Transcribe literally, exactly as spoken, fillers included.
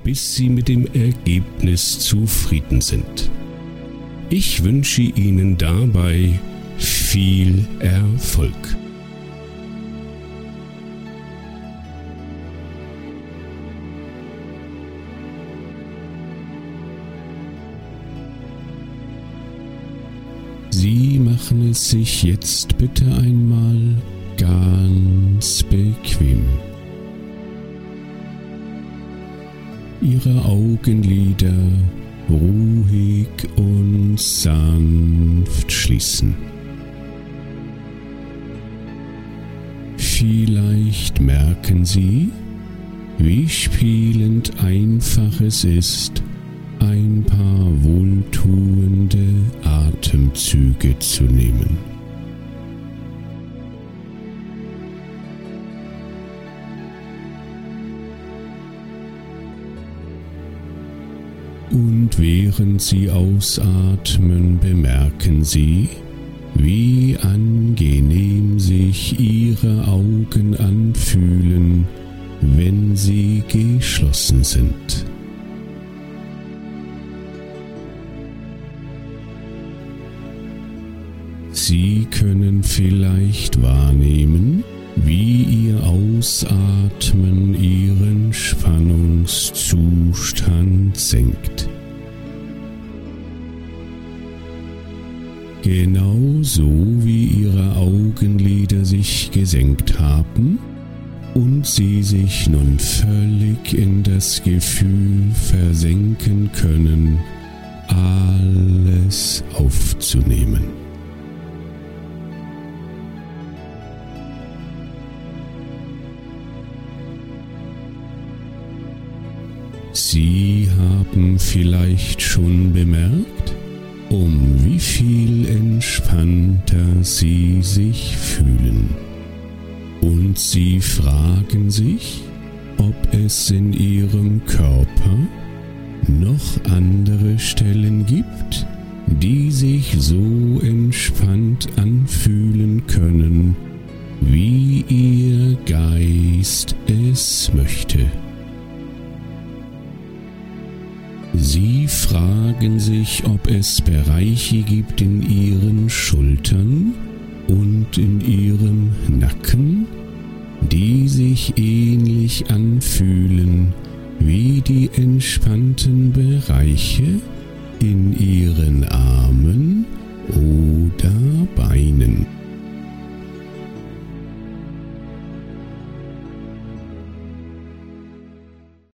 bis Sie mit dem Ergebnis zufrieden sind. Ich wünsche Ihnen dabei viel Erfolg. Sie machen es sich jetzt bitte einmal ganz bequem. Ihre Augenlider ruhig und sanft schließen. Vielleicht merken Sie, wie spielend einfach es ist, ein paar wohltuende Atemzüge zu nehmen. Und während Sie ausatmen, bemerken Sie, wie angenehm sich Ihre Augen anfühlen, wenn sie geschlossen sind. Sie können vielleicht wahrnehmen, wie Ihr Ausatmen Ihren Spannungszustand senkt. Genauso wie Ihre Augenlider sich gesenkt haben und Sie sich nun völlig in das Gefühl versenken können, alles aufzunehmen. Sie haben vielleicht schon bemerkt, um wie viel entspannter Sie sich fühlen. Und Sie fragen sich, ob es in Ihrem Körper noch andere Stellen gibt, die sich so entspannt anfühlen können, wie Ihr Geist es möchte. Sie fragen sich, ob es Bereiche gibt in Ihren Schultern und in Ihrem Nacken, die sich ähnlich anfühlen wie die entspannten Bereiche in Ihren Armen oder Beinen.